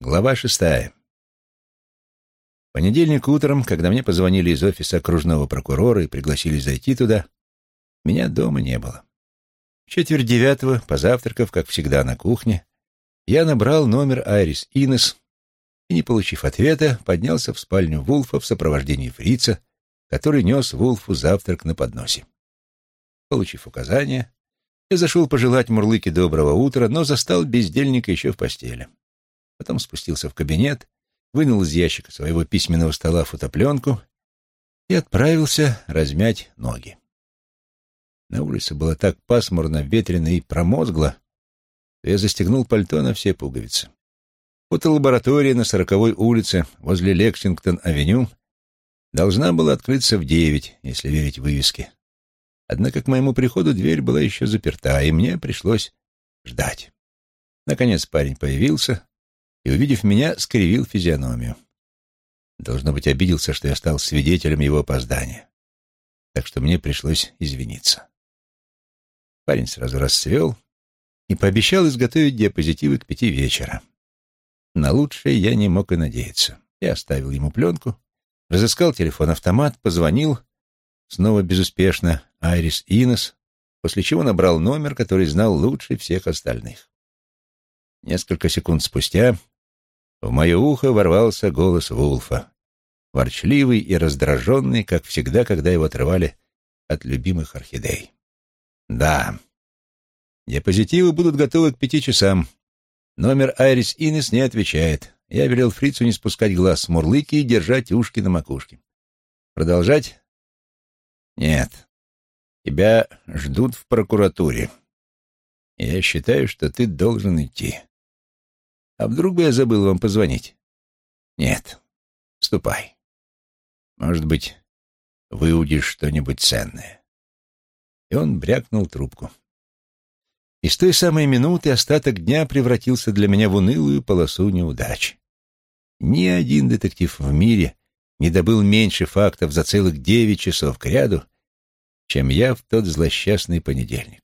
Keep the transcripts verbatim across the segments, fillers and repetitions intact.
Глава шестая. В понедельник утром, когда мне позвонили из офиса окружного прокурора и пригласили зайти туда, меня дома не было. В четверть девятого, позавтракав, как всегда, на кухне, я набрал номер Айрис Инес и, не получив ответа, поднялся в спальню Вулфа в сопровождении фрица, который нес Вулфу завтрак на подносе. Получив указание, я зашел пожелать Мурлыке доброго утра, но застал бездельника еще в постели. Потом спустился в кабинет, вынул из ящика своего письменного стола фотопленку и отправился размять ноги. На улице было так пасмурно, ветрено и промозгло, что я застегнул пальто на все пуговицы. Фотолаборатория на сороковой улице возле Лексингтон-авеню должна была открыться в девять, если верить вывеске. Однако к моему приходу дверь была еще заперта, и мне пришлось ждать. Наконец парень появился и, увидев меня, скривил физиономию. Должно быть, обиделся, что я стал свидетелем его опоздания. Так что мне пришлось извиниться. Парень сразу расцвел и пообещал изготовить диапозитивы к пяти вечера. На лучшее я не мог и надеяться. Я оставил ему пленку, разыскал телефон-автомат, позвонил, снова безуспешно, Айрис Инес, после чего набрал номер, который знал лучше всех остальных. Несколько секунд спустя в мое ухо ворвался голос Вулфа, ворчливый и раздраженный, как всегда, когда его отрывали от любимых орхидей. «Да, диапозитивы будут готовы к пяти часам. Номер Айрис Инес не отвечает. Я велел фрицу не спускать глаз с Мурлыки и держать ушки на макушке. Продолжать? Нет. Тебя ждут в прокуратуре. Я считаю, что ты должен идти. А вдруг бы я забыл вам позвонить? Нет. Ступай. Может быть, выудишь что-нибудь ценное». И он брякнул трубку. И с той самой минуты остаток дня превратился для меня в унылую полосу неудач. Ни один детектив в мире не добыл меньше фактов за целых девять часов кряду, чем я в тот злосчастный понедельник.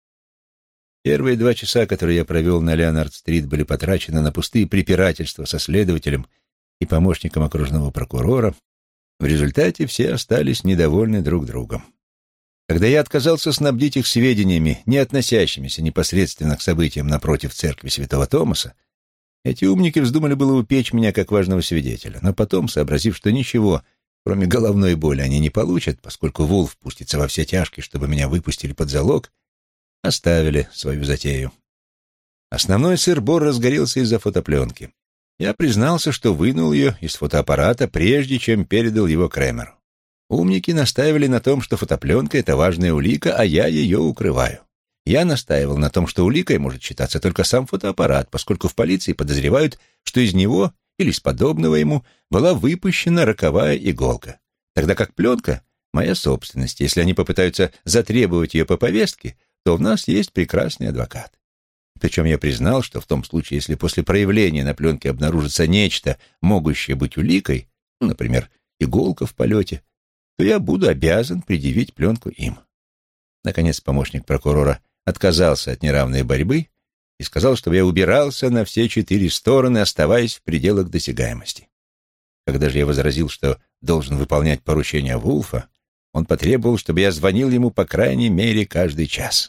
Первые два часа, которые я провел на Леонард-стрит, были потрачены на пустые препирательства со следователем и помощником окружного прокурора. В результате все остались недовольны друг другом. Когда я отказался снабдить их сведениями, не относящимися непосредственно к событиям напротив церкви святого Томаса, эти умники вздумали было упечь меня как важного свидетеля, но потом, сообразив, что ничего, кроме головной боли, они не получат, поскольку Вулф пустится во все тяжкие, чтобы меня выпустили под залог, оставили свою затею. Основной сыр-бор разгорелся из-за фотопленки. Я признался, что вынул ее из фотоаппарата, прежде чем передал его Крэмеру. Умники настаивали на том, что фотопленка — это важная улика, а я ее укрываю. Я настаивал на том, что уликой может считаться только сам фотоаппарат, поскольку в полиции подозревают, что из него или из подобного ему была выпущена роковая иголка, тогда как пленка — моя собственность. Если они попытаются затребовать ее по повестке, то у нас есть прекрасный адвокат. Причем я признал, что в том случае, если после проявления на пленке обнаружится нечто, могущее быть уликой, ну, например, иголка в полете, то я буду обязан предъявить пленку им. Наконец, помощник прокурора отказался от неравной борьбы и сказал, чтобы я убирался на все четыре стороны, оставаясь в пределах досягаемости. Когда же я возразил, что должен выполнять поручения Вулфа, он потребовал, чтобы я звонил ему по крайней мере каждый час.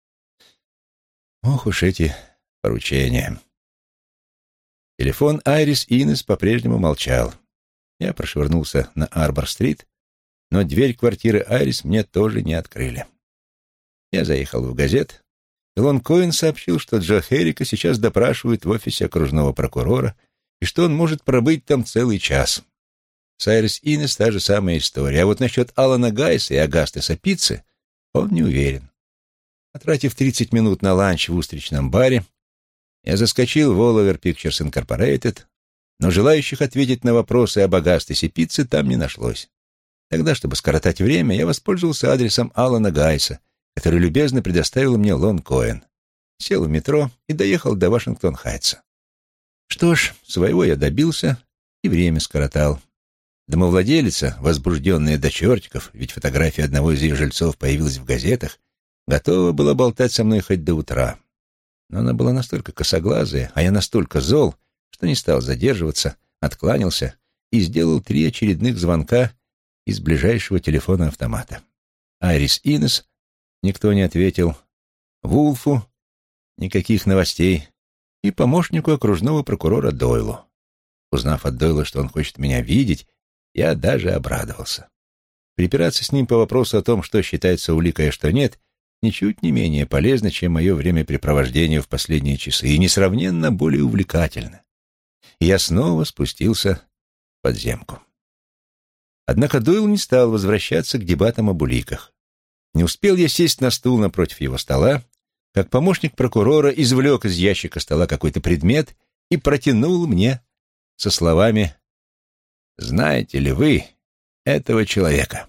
Ох уж эти поручения. Телефон Айрис Инес по-прежнему молчал. Я прошвырнулся на Арбор-стрит, но дверь квартиры Айрис мне тоже не открыли. Я заехал в газет, и Лон Коэн сообщил, что Джо Херрика сейчас допрашивают в офисе окружного прокурора и что он может пробыть там целый час. С Айрис Инес та же самая история, а вот насчет Алана Гайса и Агастеса Пиццы он не уверен. Потратив тридцать минут на ланч в устричном баре, я заскочил в Oliver Pictures Incorporated, но желающих ответить на вопросы об Агастесе Пицце там не нашлось. Тогда, чтобы скоротать время, я воспользовался адресом Алана Гайса, который любезно предоставил мне Лон Коэн. Сел в метро и доехал до Вашингтон-Хайтса. Что ж, своего я добился и время скоротал. Домовладелица, возбужденная до чертиков, ведь фотография одного из ее жильцов появилась в газетах, готова была болтать со мной хоть до утра. Но она была настолько косоглазая, а я настолько зол, что не стал задерживаться, откланялся и сделал три очередных звонка из ближайшего телефона-автомата. Айрис Инес никто не ответил, Вулфу никаких новостей и помощнику окружного прокурора Дойлу. Узнав от Дойла, что он хочет меня видеть, я даже обрадовался. Припираться с ним по вопросу о том, что считается уликой, а что нет, ничуть не менее полезно, чем мое времяпрепровождение в последние часы, и несравненно более увлекательно. И я снова спустился в подземку. Однако Дойл не стал возвращаться к дебатам об уликах. Не успел я сесть на стул напротив его стола, как помощник прокурора извлек из ящика стола какой-то предмет и протянул мне со словами: «Знаете ли вы этого человека?»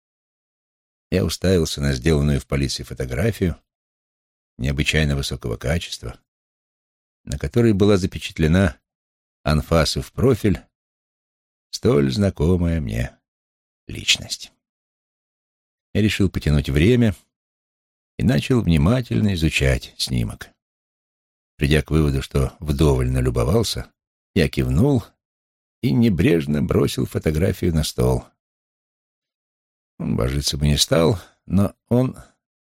Я уставился на сделанную в полиции фотографию необычайно высокого качества, на которой была запечатлена анфас и в профиль столь знакомая мне личность. Я решил потянуть время и начал внимательно изучать снимок. Придя к выводу, что вдоволь налюбовался, я кивнул и небрежно бросил фотографию на стол. Он божиться бы не стал, но он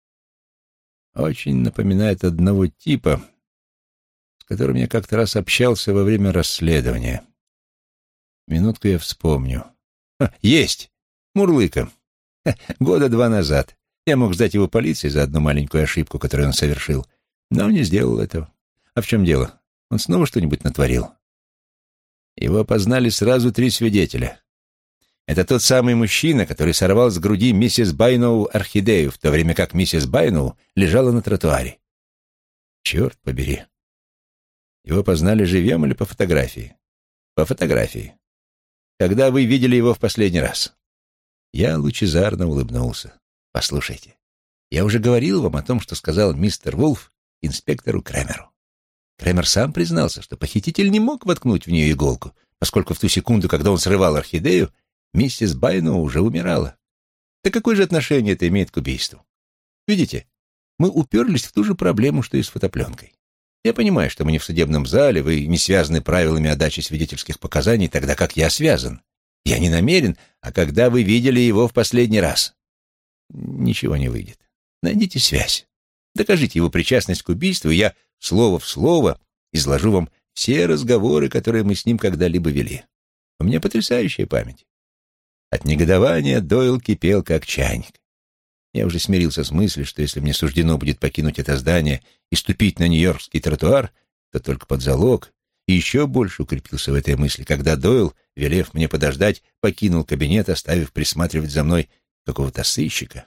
очень напоминает одного типа, с которым я как-то раз общался во время расследования. Минутку я вспомню. Ха, есть! Мурлыка. Ха, года два назад. Я мог сдать его полиции за одну маленькую ошибку, которую он совершил, но не сделал этого. А в чем дело? Он снова что-нибудь натворил? Его опознали сразу три свидетеля. Это тот самый мужчина, который сорвал с груди миссис Байноу орхидею, в то время как миссис Байноу лежала на тротуаре. Черт побери. Его опознали живьем или по фотографии? По фотографии. Когда вы видели его в последний раз? Я лучезарно улыбнулся. Послушайте, я уже говорил вам о том, что сказал мистер Вулф инспектору Крэмеру. Крэмер сам признался, что похититель не мог воткнуть в нее иголку, поскольку в ту секунду, когда он срывал орхидею, миссис Байноу уже умирала. Так какое же отношение это имеет к убийству? Видите, мы уперлись в ту же проблему, что и с фотопленкой. Я понимаю, что мы не в судебном зале, вы не связаны правилами о даче свидетельских показаний, тогда как я связан. Я не намерен, а когда вы видели его в последний раз? Ничего не выйдет. Найдите связь. Докажите его причастность к убийству, и я слово в слово изложу вам все разговоры, которые мы с ним когда-либо вели. У меня потрясающая память. От негодования Дойл кипел, как чайник. Я уже смирился с мыслью, что если мне суждено будет покинуть это здание и ступить на нью-йоркский тротуар, то только под залог, и еще больше укрепился в этой мысли, когда Дойл, велев мне подождать, покинул кабинет, оставив присматривать за мной какого-то сыщика.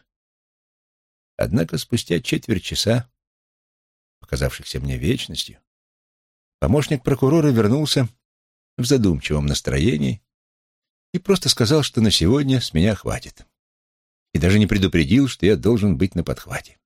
Однако спустя четверть часа, показавшихся мне вечностью, помощник прокурора вернулся в задумчивом настроении и просто сказал, что на сегодня с меня хватит, и даже не предупредил, что я должен быть на подхвате.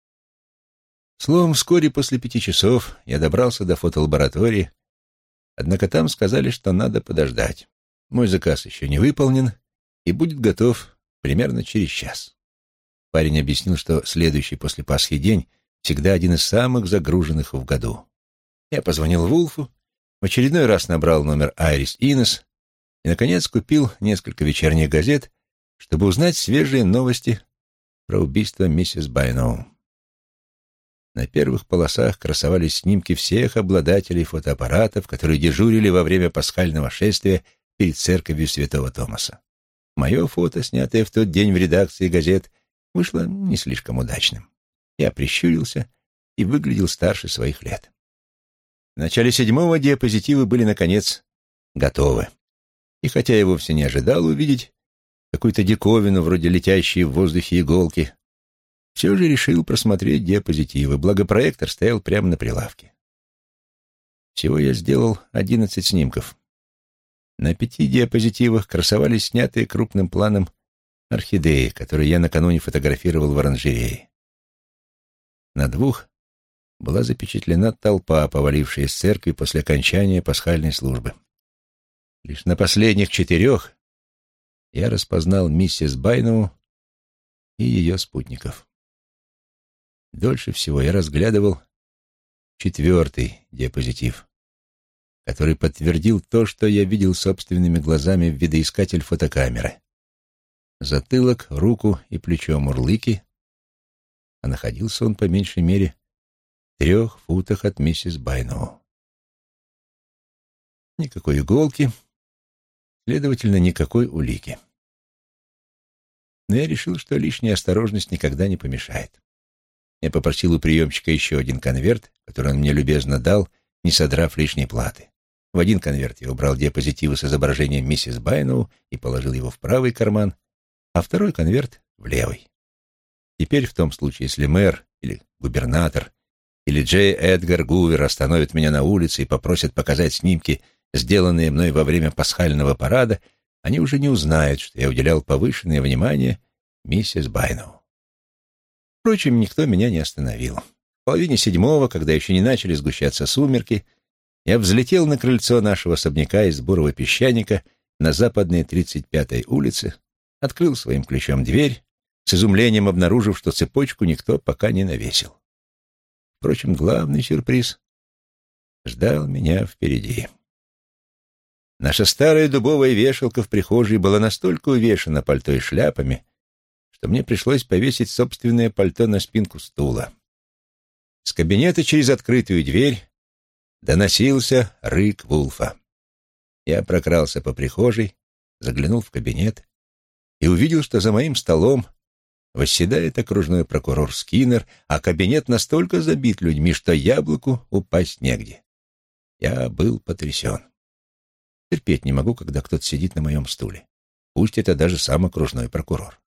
Словом, вскоре после пяти часов я добрался до фотолаборатории, однако там сказали, что надо подождать. Мой заказ еще не выполнен и будет готов примерно через час. Парень объяснил, что следующий после Пасхи день всегда один из самых загруженных в году. Я позвонил Вулфу, в очередной раз набрал номер Айрис Инес и, наконец, купил несколько вечерних газет, чтобы узнать свежие новости про убийство миссис Байноу. На первых полосах красовались снимки всех обладателей фотоаппаратов, которые дежурили во время пасхального шествия перед церковью святого Томаса. Мое фото, снятое в тот день в редакции газет, вышло не слишком удачным. Я прищурился и выглядел старше своих лет. В начале седьмого диапозитивы были, наконец, готовы. И хотя я вовсе не ожидал увидеть какую-то диковину вроде летящей в воздухе иголки, все же решил просмотреть диапозитивы, благо проектор стоял прямо на прилавке. Всего я сделал одиннадцать снимков. На пяти диапозитивах красовались снятые крупным планом орхидеи, которые я накануне фотографировал в оранжерее. На двух была запечатлена толпа, повалившая из церкви после окончания пасхальной службы. Лишь на последних четырех я распознал миссис Байноу и ее спутников. Дольше всего я разглядывал четвертый диапозитив, который подтвердил то, что я видел собственными глазами в видоискатель фотокамеры. Затылок, руку и плечо Мурлыки, а находился он по меньшей мере в трех футах от миссис Байноу. Никакой иголки, следовательно, никакой улики. Но я решил, что лишняя осторожность никогда не помешает. Я попросил у приемщика еще один конверт, который он мне любезно дал, не содрав лишней платы. В один конверт я убрал диапозитивы с изображением миссис Байноу и положил его в правый карман, а второй конверт — в левый. Теперь в том случае, если мэр или губернатор или Джей Эдгар Гувер остановят меня на улице и попросят показать снимки, сделанные мной во время пасхального парада, они уже не узнают, что я уделял повышенное внимание миссис Байноу. Впрочем, никто меня не остановил. В половине седьмого, когда еще не начали сгущаться сумерки, я взлетел на крыльцо нашего особняка из бурого песчаника на западной тридцать пятой улице, открыл своим ключом дверь, с изумлением обнаружив, что цепочку никто пока не навесил. Впрочем, главный сюрприз ждал меня впереди. Наша старая дубовая вешалка в прихожей была настолько увешана пальто и шляпами, что мне пришлось повесить собственное пальто на спинку стула. С кабинета через открытую дверь доносился рык Вулфа. Я прокрался по прихожей, заглянул в кабинет и увидел, что за моим столом восседает окружной прокурор Скиннер, а кабинет настолько забит людьми, что яблоку упасть негде. Я был потрясен. Терпеть не могу, когда кто-то сидит на моем стуле. Пусть это даже сам окружной прокурор.